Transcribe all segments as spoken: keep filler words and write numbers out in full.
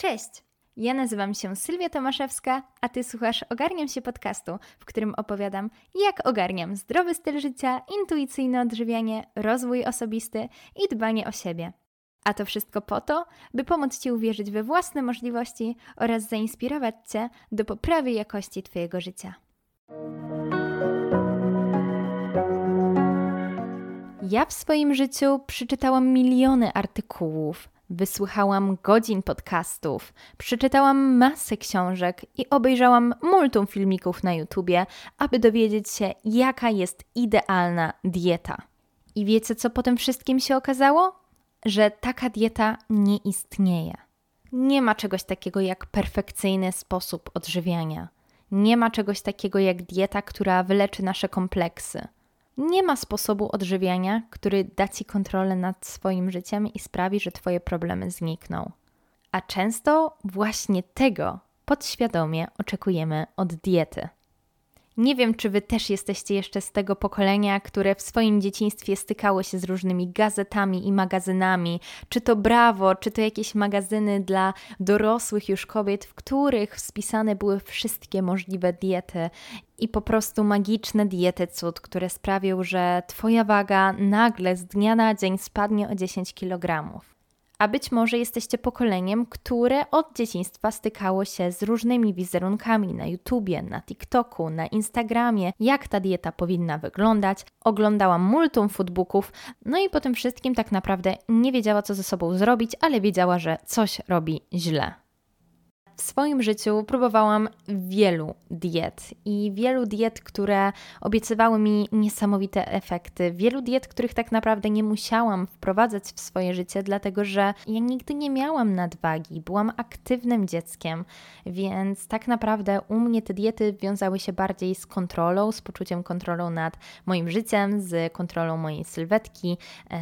Cześć! Ja nazywam się Sylwia Tomaszewska, a Ty słuchasz Ogarniam się podcastu, w którym opowiadam, jak ogarniam zdrowy styl życia, intuicyjne odżywianie, rozwój osobisty i dbanie o siebie. A to wszystko po to, by pomóc Ci uwierzyć we własne możliwości oraz zainspirować Cię do poprawy jakości Twojego życia. Ja w swoim życiu przeczytałam miliony artykułów, wysłuchałam godzin podcastów, przeczytałam masę książek i obejrzałam multum filmików na YouTubie, aby dowiedzieć się, jaka jest idealna dieta. I wiecie, co po tym wszystkim się okazało? Że taka dieta nie istnieje. Nie ma czegoś takiego jak perfekcyjny sposób odżywiania. Nie ma czegoś takiego jak dieta, która wyleczy nasze kompleksy. Nie ma sposobu odżywiania, który da Ci kontrolę nad swoim życiem i sprawi, że Twoje problemy znikną. A często właśnie tego podświadomie oczekujemy od diety. Nie wiem, czy Wy też jesteście jeszcze z tego pokolenia, które w swoim dzieciństwie stykało się z różnymi gazetami i magazynami, czy to Brawo, czy to jakieś magazyny dla dorosłych już kobiet, w których spisane były wszystkie możliwe diety i po prostu magiczne diety cud, które sprawią, że Twoja waga nagle z dnia na dzień spadnie o dziesięć kilogramów. A być może jesteście pokoleniem, które od dzieciństwa stykało się z różnymi wizerunkami na YouTubie, na TikToku, na Instagramie, jak ta dieta powinna wyglądać. Oglądałam multum foodbooków, no i po tym wszystkim tak naprawdę nie wiedziała, co ze sobą zrobić, ale wiedziała, że coś robi źle. W swoim życiu próbowałam wielu diet i wielu diet, które obiecywały mi niesamowite efekty. Wielu diet, których tak naprawdę nie musiałam wprowadzać w swoje życie, dlatego że ja nigdy nie miałam nadwagi, byłam aktywnym dzieckiem, więc tak naprawdę u mnie te diety wiązały się bardziej z kontrolą, z poczuciem kontrolą nad moim życiem, z kontrolą mojej sylwetki.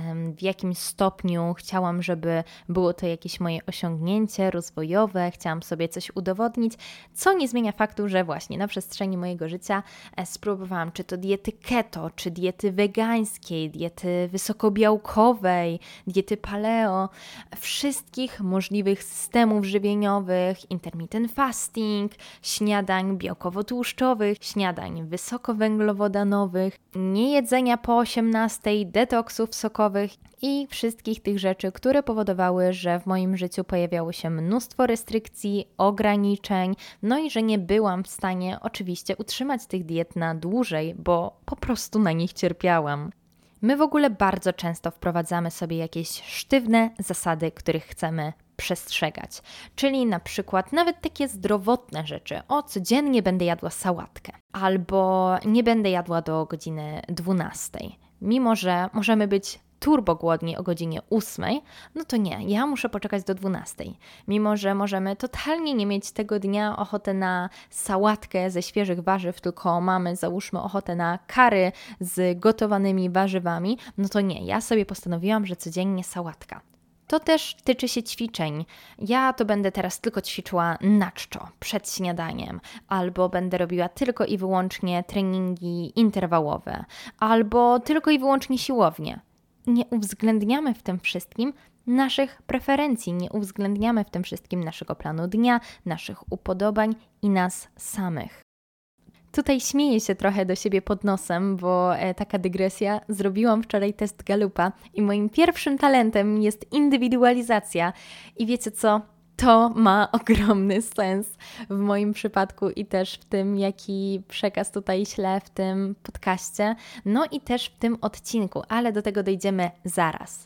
W jakimś stopniu chciałam, żeby było to jakieś moje osiągnięcie rozwojowe, chciałam sobie coś udowodnić, co nie zmienia faktu, że właśnie na przestrzeni mojego życia spróbowałam czy to diety keto, czy diety wegańskiej, diety wysokobiałkowej, diety paleo, wszystkich możliwych systemów żywieniowych, intermittent fasting, śniadań białkowo-tłuszczowych, śniadań wysokowęglowodanowych, niejedzenia po osiemnastej, detoksów sokowych i wszystkich tych rzeczy, które powodowały, że w moim życiu pojawiało się mnóstwo restrykcji, ograniczeń, no i że nie byłam w stanie oczywiście utrzymać tych diet na dłużej, bo po prostu na nich cierpiałam. My w ogóle bardzo często wprowadzamy sobie jakieś sztywne zasady, których chcemy przestrzegać. Czyli na przykład nawet takie zdrowotne rzeczy. O, codziennie będę jadła sałatkę. Albo nie będę jadła do godziny dwunastej. Mimo że możemy być turbo głodni o godzinie ósmej, no to nie, ja muszę poczekać do dwunastej. Mimo że możemy totalnie nie mieć tego dnia ochotę na sałatkę ze świeżych warzyw, tylko mamy załóżmy ochotę na curry z gotowanymi warzywami, no to nie, ja sobie postanowiłam, że codziennie sałatka. To też tyczy się ćwiczeń. Ja to będę teraz tylko ćwiczyła na czczo, przed śniadaniem, albo będę robiła tylko i wyłącznie treningi interwałowe, albo tylko i wyłącznie siłownię. Nie uwzględniamy w tym wszystkim naszych preferencji, nie uwzględniamy w tym wszystkim naszego planu dnia, naszych upodobań i nas samych. Tutaj śmieję się trochę do siebie pod nosem, bo e, taka dygresja. Zrobiłam wczoraj test Gallupa i moim pierwszym talentem jest indywidualizacja. I wiecie co? To ma ogromny sens w moim przypadku i też w tym, jaki przekaz tutaj ślę w tym podcaście, no i też w tym odcinku, ale do tego dojdziemy zaraz.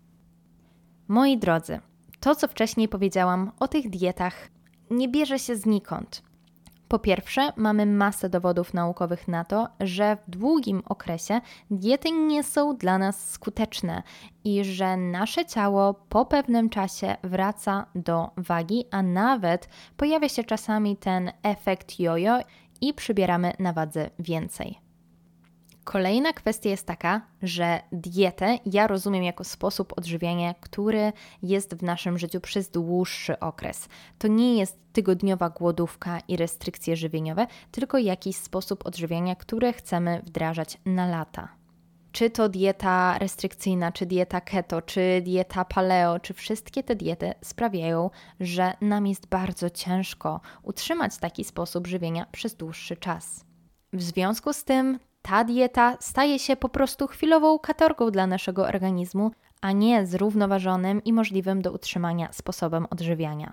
Moi drodzy, to co wcześniej powiedziałam o tych dietach nie bierze się znikąd. Po pierwsze, mamy masę dowodów naukowych na to, że w długim okresie diety nie są dla nas skuteczne i że nasze ciało po pewnym czasie wraca do wagi, a nawet pojawia się czasami ten efekt jojo i przybieramy na wadze więcej. Kolejna kwestia jest taka, że dietę ja rozumiem jako sposób odżywiania, który jest w naszym życiu przez dłuższy okres. To nie jest tygodniowa głodówka i restrykcje żywieniowe, tylko jakiś sposób odżywiania, które chcemy wdrażać na lata. Czy to dieta restrykcyjna, czy dieta keto, czy dieta paleo, czy wszystkie te diety sprawiają, że nam jest bardzo ciężko utrzymać taki sposób żywienia przez dłuższy czas. W związku z tym ta dieta staje się po prostu chwilową katorgą dla naszego organizmu, a nie zrównoważonym i możliwym do utrzymania sposobem odżywiania.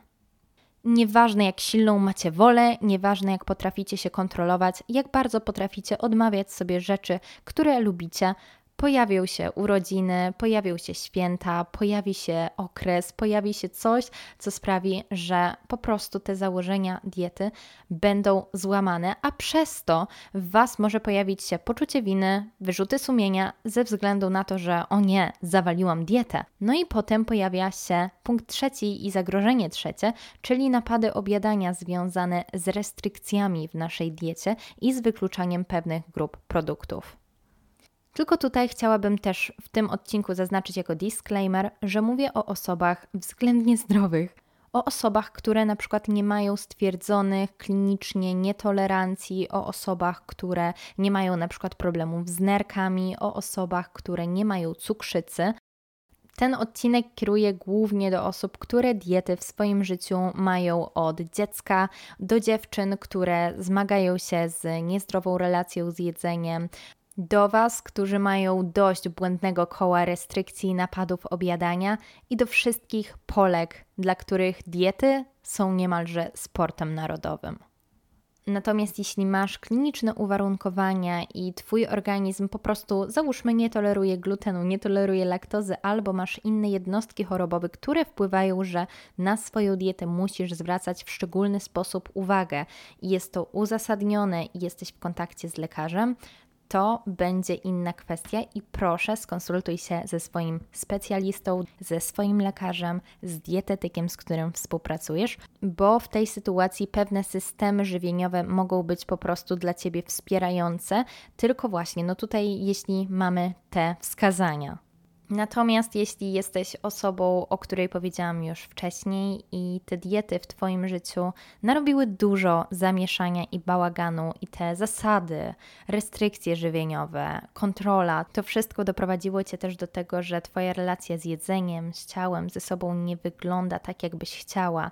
Nieważne jak silną macie wolę, nieważne jak potraficie się kontrolować, jak bardzo potraficie odmawiać sobie rzeczy, które lubicie, pojawią się urodziny, pojawią się święta, pojawi się okres, pojawi się coś, co sprawi, że po prostu te założenia diety będą złamane, a przez to w Was może pojawić się poczucie winy, wyrzuty sumienia ze względu na to, że o nie, zawaliłam dietę. No i potem pojawia się punkt trzeci i zagrożenie trzecie, czyli napady objadania związane z restrykcjami w naszej diecie i z wykluczaniem pewnych grup produktów. Tylko tutaj chciałabym też w tym odcinku zaznaczyć jako disclaimer, że mówię o osobach względnie zdrowych, o osobach, które na przykład nie mają stwierdzonych klinicznie nietolerancji, o osobach, które nie mają na przykład problemów z nerkami, o osobach, które nie mają cukrzycy. Ten odcinek kieruję głównie do osób, które diety w swoim życiu mają od dziecka, do dziewczyn, które zmagają się z niezdrową relacją z jedzeniem, do Was, którzy mają dość błędnego koła restrykcji i napadów objadania i do wszystkich Polek, dla których diety są niemalże sportem narodowym. Natomiast jeśli masz kliniczne uwarunkowania i Twój organizm po prostu, załóżmy, nie toleruje glutenu, nie toleruje laktozy, albo masz inne jednostki chorobowe, które wpływają, że na swoją dietę musisz zwracać w szczególny sposób uwagę i jest to uzasadnione i jesteś w kontakcie z lekarzem, to będzie inna kwestia i proszę skonsultuj się ze swoim specjalistą, ze swoim lekarzem, z dietetykiem, z którym współpracujesz, bo w tej sytuacji pewne systemy żywieniowe mogą być po prostu dla Ciebie wspierające, tylko właśnie, no tutaj jeśli mamy te wskazania. Natomiast jeśli jesteś osobą, o której powiedziałam już wcześniej i te diety w Twoim życiu narobiły dużo zamieszania i bałaganu i te zasady, restrykcje żywieniowe, kontrola, to wszystko doprowadziło Cię też do tego, że Twoja relacja z jedzeniem, z ciałem, ze sobą nie wygląda tak, jakbyś chciała,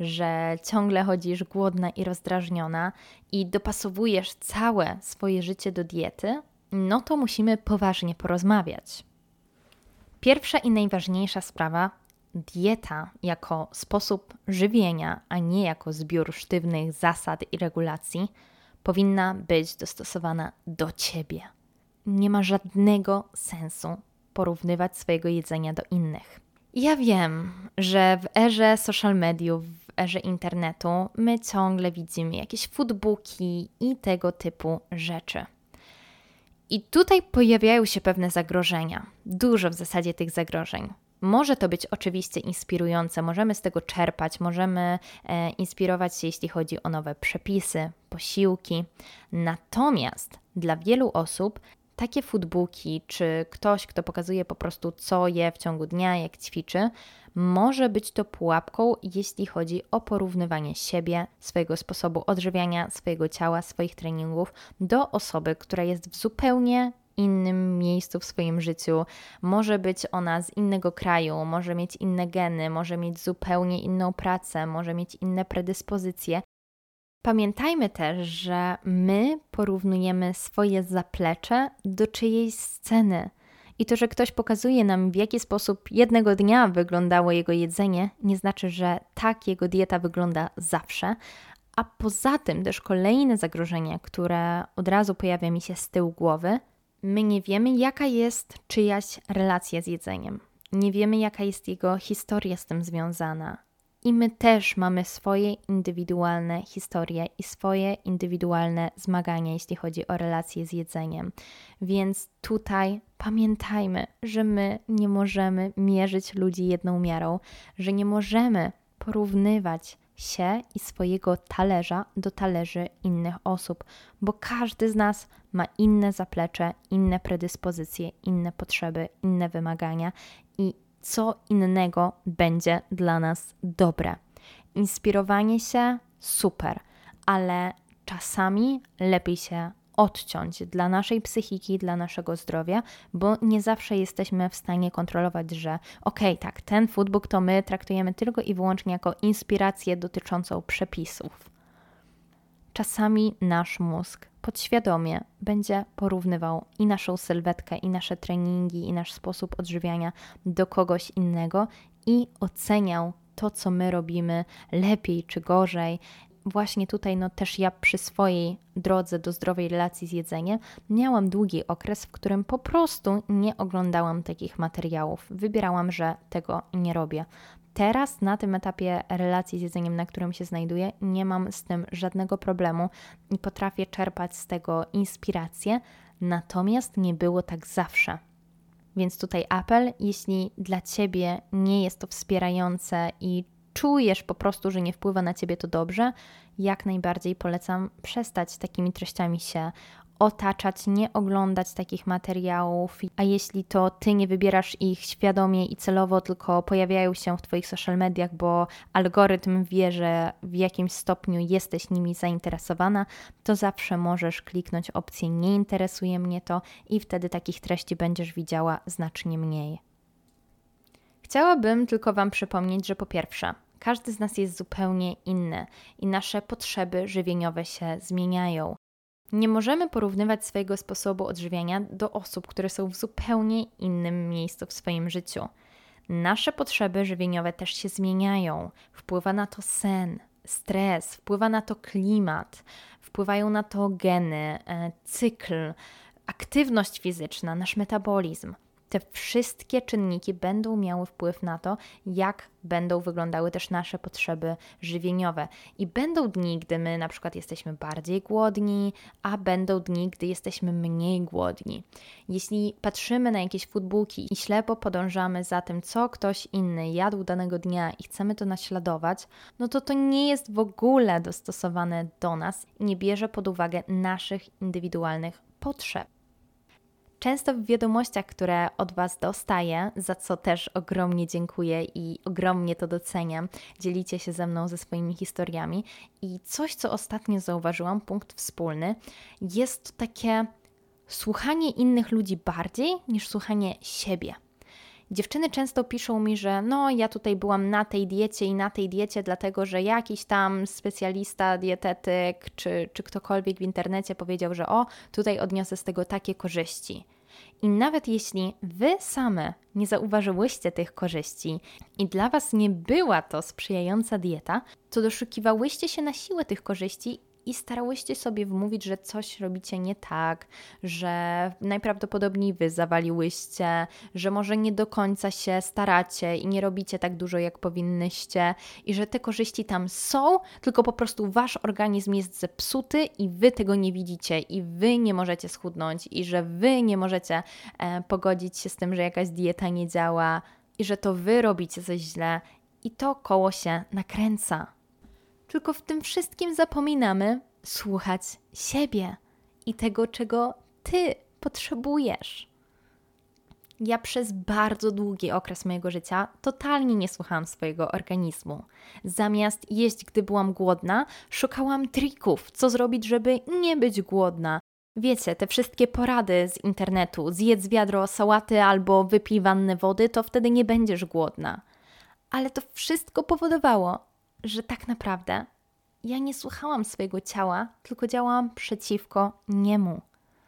że ciągle chodzisz głodna i rozdrażniona i dopasowujesz całe swoje życie do diety, no to musimy poważnie porozmawiać. Pierwsza i najważniejsza sprawa, dieta jako sposób żywienia, a nie jako zbiór sztywnych zasad i regulacji, powinna być dostosowana do Ciebie. Nie ma żadnego sensu porównywać swojego jedzenia do innych. Ja wiem, że w erze social mediów, w erze internetu my ciągle widzimy jakieś foodbooki i tego typu rzeczy. I tutaj pojawiają się pewne zagrożenia, dużo w zasadzie tych zagrożeń. Może to być oczywiście inspirujące, możemy z tego czerpać, możemy e, inspirować się, jeśli chodzi o nowe przepisy, posiłki. Natomiast dla wielu osób takie foodbooki, czy ktoś, kto pokazuje po prostu, co je w ciągu dnia, jak ćwiczy, może być to pułapką, jeśli chodzi o porównywanie siebie, swojego sposobu odżywiania, swojego ciała, swoich treningów do osoby, która jest w zupełnie innym miejscu w swoim życiu. Może być ona z innego kraju, może mieć inne geny, może mieć zupełnie inną pracę, może mieć inne predyspozycje. Pamiętajmy też, że my porównujemy swoje zaplecze do czyjejś sceny. I to, że ktoś pokazuje nam, w jaki sposób jednego dnia wyglądało jego jedzenie, nie znaczy, że tak jego dieta wygląda zawsze. A poza tym też kolejne zagrożenie, które od razu pojawia mi się z tyłu głowy, my nie wiemy, jaka jest czyjaś relacja z jedzeniem. Nie wiemy, jaka jest jego historia z tym związana. I my też mamy swoje indywidualne historie i swoje indywidualne zmagania, jeśli chodzi o relacje z jedzeniem. Więc tutaj pamiętajmy, że my nie możemy mierzyć ludzi jedną miarą, że nie możemy porównywać się i swojego talerza do talerzy innych osób, bo każdy z nas ma inne zaplecze, inne predyspozycje, inne potrzeby, inne wymagania i co innego będzie dla nas dobre. Inspirowanie się super, ale czasami lepiej się odciąć dla naszej psychiki, dla naszego zdrowia, bo nie zawsze jesteśmy w stanie kontrolować, że okej, okay, tak, ten foodbook to my traktujemy tylko i wyłącznie jako inspirację dotyczącą przepisów. Czasami nasz mózg podświadomie będzie porównywał i naszą sylwetkę, i nasze treningi, i nasz sposób odżywiania do kogoś innego i oceniał to, co my robimy lepiej czy gorzej. Właśnie tutaj no też ja przy swojej drodze do zdrowej relacji z jedzeniem miałam długi okres, w którym po prostu nie oglądałam takich materiałów. Wybierałam, że tego nie robię. Teraz na tym etapie relacji z jedzeniem, na którym się znajduję, nie mam z tym żadnego problemu i potrafię czerpać z tego inspirację, natomiast nie było tak zawsze. Więc tutaj apel, jeśli dla Ciebie nie jest to wspierające i czujesz po prostu, że nie wpływa na Ciebie to dobrze, jak najbardziej polecam przestać takimi treściami się otaczać, nie oglądać takich materiałów, a jeśli to Ty nie wybierasz ich świadomie i celowo, tylko pojawiają się w Twoich social mediach, bo algorytm wie, że w jakimś stopniu jesteś nimi zainteresowana, to zawsze możesz kliknąć opcję nie interesuje mnie to i wtedy takich treści będziesz widziała znacznie mniej. Chciałabym tylko Wam przypomnieć, że po pierwsze, każdy z nas jest zupełnie inny i nasze potrzeby żywieniowe się zmieniają. Nie możemy porównywać swojego sposobu odżywiania do osób, które są w zupełnie innym miejscu w swoim życiu. Nasze potrzeby żywieniowe też się zmieniają. Wpływa na to sen, stres, wpływa na to klimat, wpływają na to geny, cykl, aktywność fizyczna, nasz metabolizm. Te wszystkie czynniki będą miały wpływ na to, jak będą wyglądały też nasze potrzeby żywieniowe. I będą dni, gdy my na przykład jesteśmy bardziej głodni, a będą dni, gdy jesteśmy mniej głodni. Jeśli patrzymy na jakieś foodbooki i ślepo podążamy za tym, co ktoś inny jadł danego dnia i chcemy to naśladować, no to to nie jest w ogóle dostosowane do nas i nie bierze pod uwagę naszych indywidualnych potrzeb. Często w wiadomościach, które od Was dostaję, za co też ogromnie dziękuję i ogromnie to doceniam, dzielicie się ze mną ze swoimi historiami. I coś, co ostatnio zauważyłam, punkt wspólny, jest to takie słuchanie innych ludzi bardziej niż słuchanie siebie. Dziewczyny często piszą mi, że no ja tutaj byłam na tej diecie i na tej diecie, dlatego że jakiś tam specjalista, dietetyk czy, czy ktokolwiek w internecie powiedział, że o, tutaj odniosę z tego takie korzyści. I nawet jeśli Wy same nie zauważyłyście tych korzyści i dla Was nie była to sprzyjająca dieta, to doszukiwałyście się na siłę tych korzyści i starałyście sobie wmówić, że coś robicie nie tak, że najprawdopodobniej Wy zawaliłyście, że może nie do końca się staracie i nie robicie tak dużo, jak powinnyście i że te korzyści tam są, tylko po prostu Wasz organizm jest zepsuty i Wy tego nie widzicie i Wy nie możecie schudnąć i że Wy nie możecie e, pogodzić się z tym, że jakaś dieta nie działa i że to Wy robicie coś źle i to koło się nakręca. Tylko w tym wszystkim zapominamy słuchać siebie i tego, czego Ty potrzebujesz. Ja przez bardzo długi okres mojego życia totalnie nie słuchałam swojego organizmu. Zamiast jeść, gdy byłam głodna, szukałam trików, co zrobić, żeby nie być głodna. Wiecie, te wszystkie porady z internetu, zjedz wiadro sałaty albo wypij wannę wody, to wtedy nie będziesz głodna. Ale to wszystko powodowało, że tak naprawdę ja nie słuchałam swojego ciała, tylko działałam przeciwko niemu.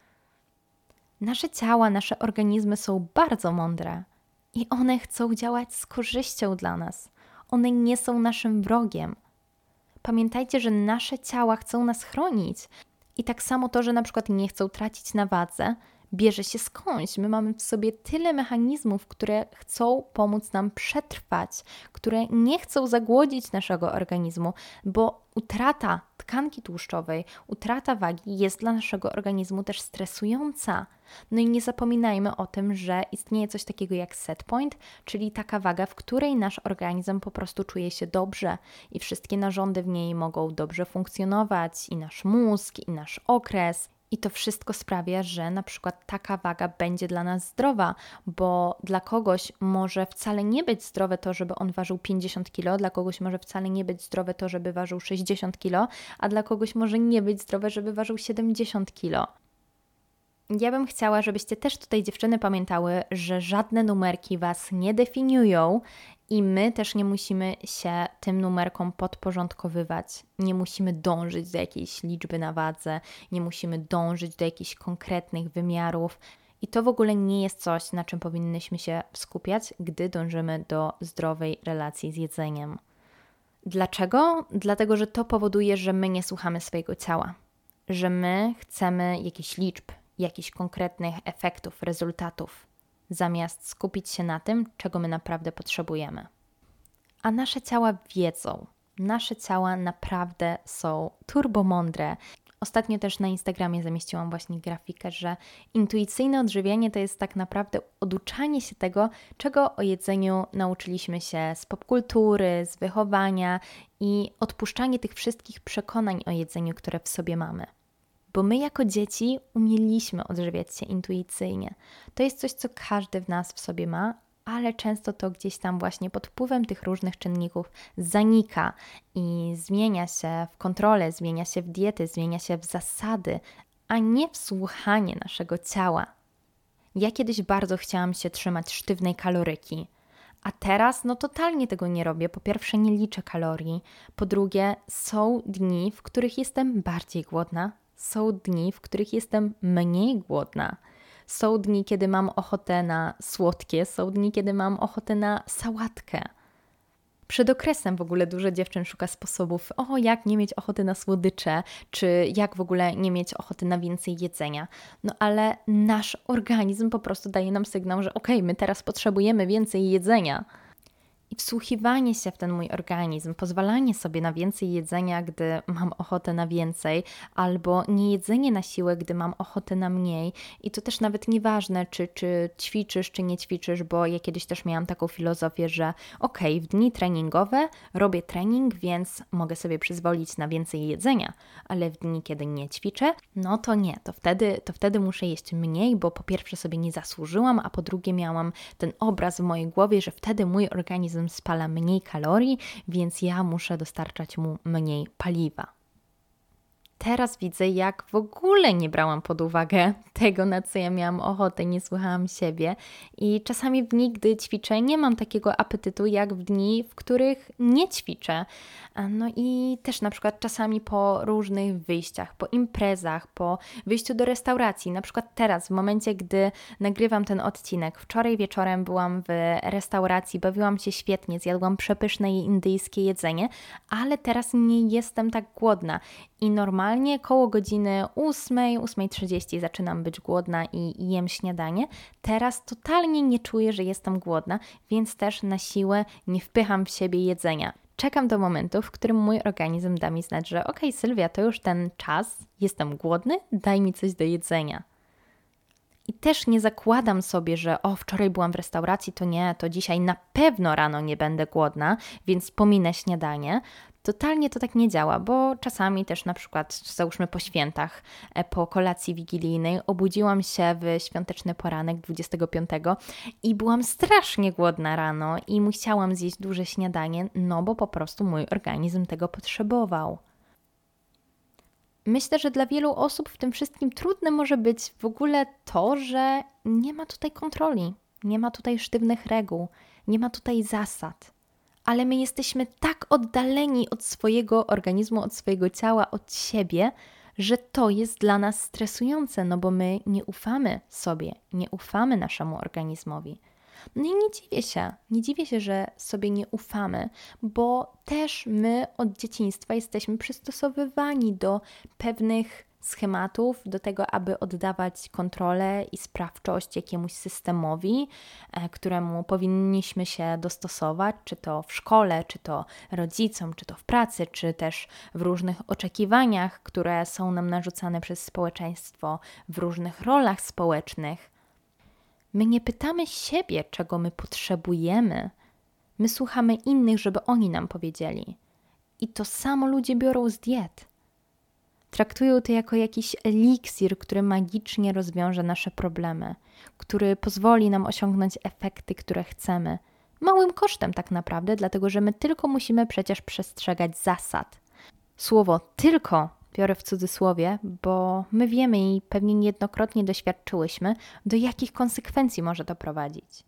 Nasze ciała, nasze organizmy są bardzo mądre i one chcą działać z korzyścią dla nas. One nie są naszym wrogiem. Pamiętajcie, że nasze ciała chcą nas chronić i tak samo to, że na przykład nie chcą tracić na wadze, bierze się skądś. My mamy w sobie tyle mechanizmów, które chcą pomóc nam przetrwać, które nie chcą zagłodzić naszego organizmu, bo utrata tkanki tłuszczowej, utrata wagi jest dla naszego organizmu też stresująca. No i nie zapominajmy o tym, że istnieje coś takiego jak set point, czyli taka waga, w której nasz organizm po prostu czuje się dobrze i wszystkie narządy w niej mogą dobrze funkcjonować, i nasz mózg, i nasz okres. I to wszystko sprawia, że na przykład taka waga będzie dla nas zdrowa, bo dla kogoś może wcale nie być zdrowe to, żeby on ważył pięćdziesiąt kilo, dla kogoś może wcale nie być zdrowe to, żeby ważył sześćdziesiąt kilo, a dla kogoś może nie być zdrowe, żeby ważył siedemdziesiąt kilo. Ja bym chciała, żebyście też tutaj, dziewczyny, pamiętały, że żadne numerki Was nie definiują i my też nie musimy się tym numerkom podporządkowywać. Nie musimy dążyć do jakiejś liczby na wadze, nie musimy dążyć do jakichś konkretnych wymiarów. I to w ogóle nie jest coś, na czym powinnyśmy się skupiać, gdy dążymy do zdrowej relacji z jedzeniem. Dlaczego? Dlatego, że to powoduje, że my nie słuchamy swojego ciała. Że my chcemy jakichś liczb, jakichś konkretnych efektów, rezultatów, zamiast skupić się na tym, czego my naprawdę potrzebujemy. A nasze ciała wiedzą. Nasze ciała naprawdę są turbomądre. Ostatnio też na Instagramie zamieściłam właśnie grafikę, że intuicyjne odżywianie to jest tak naprawdę oduczanie się tego, czego o jedzeniu nauczyliśmy się z popkultury, z wychowania i odpuszczanie tych wszystkich przekonań o jedzeniu, które w sobie mamy. Bo my jako dzieci umieliśmy odżywiać się intuicyjnie. To jest coś, co każdy w nas w sobie ma, ale często to gdzieś tam właśnie pod wpływem tych różnych czynników zanika i zmienia się w kontrolę, zmienia się w diety, zmienia się w zasady, a nie w słuchanie naszego ciała. Ja kiedyś bardzo chciałam się trzymać sztywnej kaloryki, a teraz no totalnie tego nie robię. Po pierwsze nie liczę kalorii, po drugie są dni, w których jestem bardziej głodna, są dni, w których jestem mniej głodna. Są dni, kiedy mam ochotę na słodkie, są dni, kiedy mam ochotę na sałatkę. Przed okresem w ogóle dużo dziewczyn szuka sposobów, o jak nie mieć ochoty na słodycze, czy jak w ogóle nie mieć ochoty na więcej jedzenia. No ale nasz organizm po prostu daje nam sygnał, że okej, my teraz potrzebujemy więcej jedzenia. I wsłuchiwanie się w ten mój organizm, pozwalanie sobie na więcej jedzenia, gdy mam ochotę na więcej, albo nie jedzenie na siłę, gdy mam ochotę na mniej. I to też nawet nieważne, czy, czy ćwiczysz, czy nie ćwiczysz, bo ja kiedyś też miałam taką filozofię, że okej, okay, w dni treningowe robię trening, więc mogę sobie przyzwolić na więcej jedzenia, ale w dni, kiedy nie ćwiczę, no to nie, to wtedy, to wtedy muszę jeść mniej, bo po pierwsze sobie nie zasłużyłam, a po drugie miałam ten obraz w mojej głowie, że wtedy mój organizm spala mniej kalorii, więc ja muszę dostarczać mu mniej paliwa. Teraz widzę, jak w ogóle nie brałam pod uwagę tego, na co ja miałam ochotę, nie słuchałam siebie i czasami w dni, gdy ćwiczę, nie mam takiego apetytu, jak w dni, w których nie ćwiczę. No i też na przykład czasami po różnych wyjściach, po imprezach, po wyjściu do restauracji, na przykład teraz, w momencie, gdy nagrywam ten odcinek, wczoraj wieczorem byłam w restauracji, bawiłam się świetnie, zjadłam przepyszne indyjskie jedzenie, ale teraz nie jestem tak głodna i normalnie koło godziny ósmej, ósmej trzydzieści zaczynam być głodna i, i jem śniadanie. Teraz totalnie nie czuję, że jestem głodna, więc też na siłę nie wpycham w siebie jedzenia. Czekam do momentu, w którym mój organizm da mi znać, że okej, Sylwia, to już ten czas, jestem głodny, daj mi coś do jedzenia. I też nie zakładam sobie, że o, wczoraj byłam w restauracji, to nie, to dzisiaj na pewno rano nie będę głodna, więc pominę śniadanie. Totalnie to tak nie działa, bo czasami też na przykład, załóżmy po świętach, po kolacji wigilijnej, obudziłam się w świąteczny poranek dwudziestego piątego i byłam strasznie głodna rano i musiałam zjeść duże śniadanie, no bo po prostu mój organizm tego potrzebował. Myślę, że dla wielu osób w tym wszystkim trudne może być w ogóle to, że nie ma tutaj kontroli, nie ma tutaj sztywnych reguł, nie ma tutaj zasad. Ale my jesteśmy tak oddaleni od swojego organizmu, od swojego ciała, od siebie, że to jest dla nas stresujące, no bo my nie ufamy sobie, nie ufamy naszemu organizmowi. No i nie dziwię się, nie dziwię się, że sobie nie ufamy, bo też my od dzieciństwa jesteśmy przystosowywani do pewnych schematów, do tego, aby oddawać kontrolę i sprawczość jakiemuś systemowi, któremu powinniśmy się dostosować, czy to w szkole, czy to rodzicom, czy to w pracy, czy też w różnych oczekiwaniach, które są nam narzucane przez społeczeństwo, w różnych rolach społecznych. My nie pytamy siebie, czego my potrzebujemy. My słuchamy innych, żeby oni nam powiedzieli. I to samo ludzie biorą z diet. Traktują to jako jakiś eliksir, który magicznie rozwiąże nasze problemy, który pozwoli nam osiągnąć efekty, które chcemy. Małym kosztem tak naprawdę, dlatego że my tylko musimy przecież przestrzegać zasad. Słowo tylko biorę w cudzysłowie, bo my wiemy i pewnie niejednokrotnie doświadczyłyśmy, do jakich konsekwencji może to prowadzić.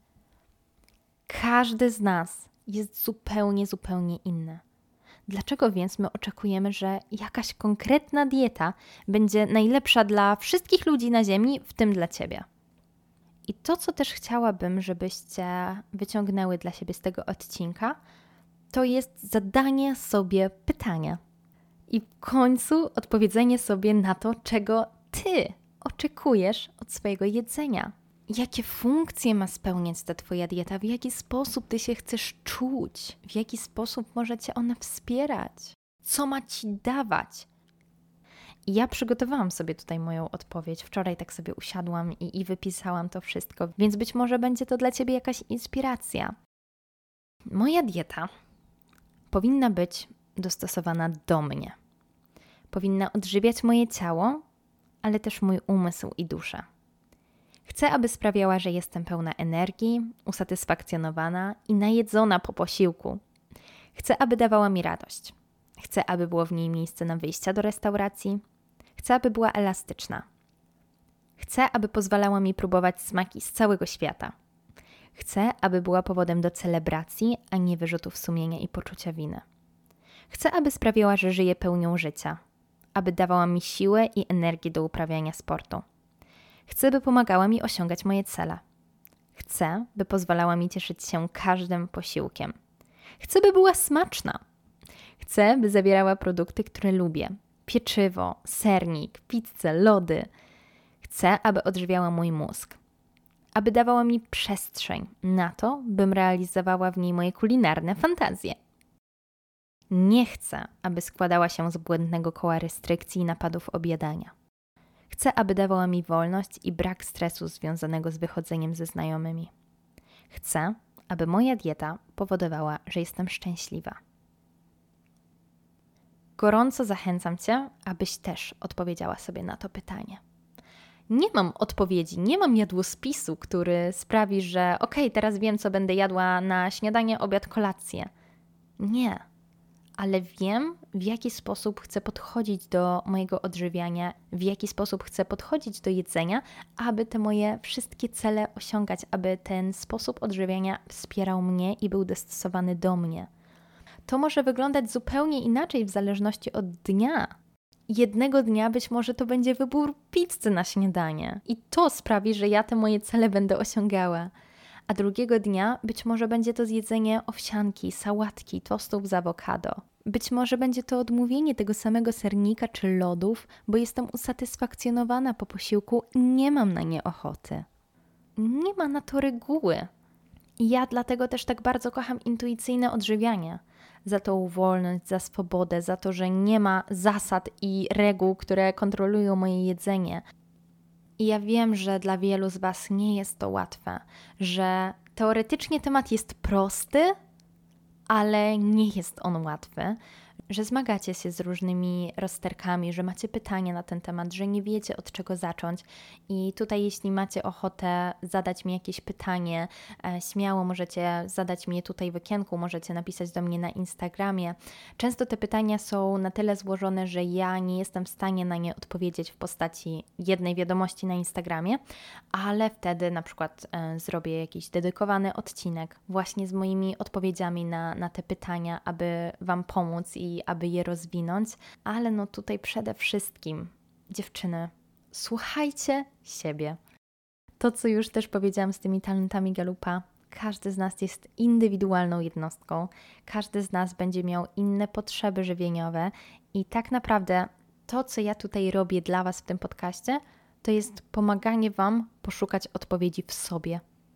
Każdy z nas jest zupełnie, zupełnie inny. Dlaczego więc my oczekujemy, że jakaś konkretna dieta będzie najlepsza dla wszystkich ludzi na Ziemi, w tym dla Ciebie? I to, co też chciałabym, żebyście wyciągnęły dla siebie z tego odcinka, to jest zadanie sobie pytania. I w końcu odpowiedzenie sobie na to, czego Ty oczekujesz od swojego jedzenia. Jakie funkcje ma spełniać ta Twoja dieta? W jaki sposób Ty się chcesz czuć? W jaki sposób może Cię ona wspierać? Co ma Ci dawać? I ja przygotowałam sobie tutaj moją odpowiedź. Wczoraj tak sobie usiadłam i, i wypisałam to wszystko, więc być może będzie to dla Ciebie jakaś inspiracja. Moja dieta powinna być dostosowana do mnie. Powinna odżywiać moje ciało, ale też mój umysł i duszę. Chcę, aby sprawiała, że jestem pełna energii, usatysfakcjonowana i najedzona po posiłku. Chcę, aby dawała mi radość. Chcę, aby było w niej miejsce na wyjścia do restauracji. Chcę, aby była elastyczna. Chcę, aby pozwalała mi próbować smaki z całego świata. Chcę, aby była powodem do celebracji, a nie wyrzutów sumienia i poczucia winy. Chcę, aby sprawiała, że żyję pełnią życia. Aby dawała mi siłę i energię do uprawiania sportu. Chcę, by pomagała mi osiągać moje cele. Chcę, by pozwalała mi cieszyć się każdym posiłkiem. Chcę, by była smaczna. Chcę, by zawierała produkty, które lubię. Pieczywo, sernik, pizzę, lody. Chcę, aby odżywiała mój mózg. Aby dawała mi przestrzeń na to, bym realizowała w niej moje kulinarne fantazje. Nie chcę, aby składała się z błędnego koła restrykcji i napadów objadania. Chcę, aby dawała mi wolność i brak stresu związanego z wychodzeniem ze znajomymi. Chcę, aby moja dieta powodowała, że jestem szczęśliwa. Gorąco zachęcam Cię, abyś też odpowiedziała sobie na to pytanie. Nie mam odpowiedzi, nie mam jadłospisu, który sprawi, że okej, teraz wiem, co będę jadła na śniadanie, obiad, kolację. Nie, ale wiem, w jaki sposób chcę podchodzić do mojego odżywiania, w jaki sposób chcę podchodzić do jedzenia, aby te moje wszystkie cele osiągać, aby ten sposób odżywiania wspierał mnie i był dostosowany do mnie. To może wyglądać zupełnie inaczej w zależności od dnia. Jednego dnia być może to będzie wybór pizzy na śniadanie i to sprawi, że ja te moje cele będę osiągała. A drugiego dnia być może będzie to zjedzenie owsianki, sałatki, tostów z awokado. Być może będzie to odmówienie tego samego sernika czy lodów, bo jestem usatysfakcjonowana po posiłku i nie mam na nie ochoty. Nie ma na to reguły. I ja dlatego też tak bardzo kocham intuicyjne odżywianie. Za tą wolność, za swobodę, za to, że nie ma zasad i reguł, które kontrolują moje jedzenie. I ja wiem, że dla wielu z Was nie jest to łatwe, że teoretycznie temat jest prosty, ale nie jest on łatwy, że zmagacie się z różnymi rozterkami, że macie pytania na ten temat, że nie wiecie od czego zacząć i tutaj jeśli macie ochotę zadać mi jakieś pytanie, e, śmiało możecie zadać mi je tutaj w okienku, możecie napisać do mnie na Instagramie. Często te pytania są na tyle złożone, że ja nie jestem w stanie na nie odpowiedzieć w postaci jednej wiadomości na Instagramie, ale wtedy na przykład e, zrobię jakiś dedykowany odcinek właśnie z moimi odpowiedziami na, na te pytania, aby Wam pomóc i aby je rozwinąć, ale no tutaj przede wszystkim, dziewczyny, słuchajcie siebie. To, co już też powiedziałam z tymi talentami Galupa, każdy z nas jest indywidualną jednostką, każdy z nas będzie miał inne potrzeby żywieniowe i tak naprawdę to, co ja tutaj robię dla Was w tym podcaście, to jest pomaganie Wam poszukać odpowiedzi w sobie.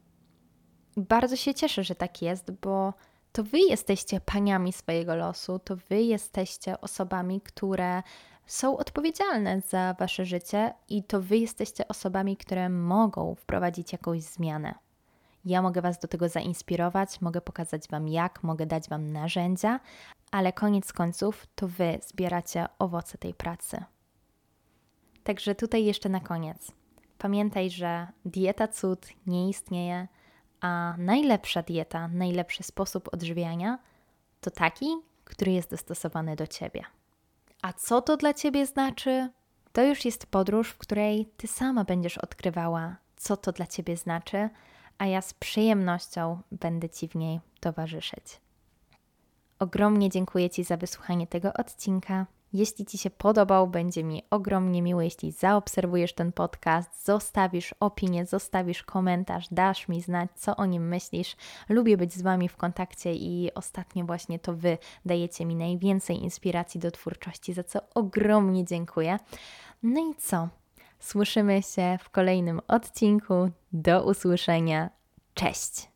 Bardzo się cieszę, że tak jest, bo to Wy jesteście paniami swojego losu, to Wy jesteście osobami, które są odpowiedzialne za Wasze życie i to Wy jesteście osobami, które mogą wprowadzić jakąś zmianę. Ja mogę Was do tego zainspirować, mogę pokazać Wam jak, mogę dać Wam narzędzia, ale koniec końców to Wy zbieracie owoce tej pracy. Także tutaj jeszcze na koniec. Pamiętaj, że dieta cud nie istnieje, a najlepsza dieta, najlepszy sposób odżywiania to taki, który jest dostosowany do Ciebie. A co to dla Ciebie znaczy? To już jest podróż, w której Ty sama będziesz odkrywała, co to dla Ciebie znaczy, a ja z przyjemnością będę Ci w niej towarzyszyć. Ogromnie dziękuję Ci za wysłuchanie tego odcinka. Jeśli Ci się podobał, będzie mi ogromnie miło, jeśli zaobserwujesz ten podcast, zostawisz opinię, zostawisz komentarz, dasz mi znać, co o nim myślisz. Lubię być z Wami w kontakcie i ostatnio właśnie to Wy dajecie mi najwięcej inspiracji do twórczości, za co ogromnie dziękuję. No i co? Słyszymy się w kolejnym odcinku. Do usłyszenia. Cześć!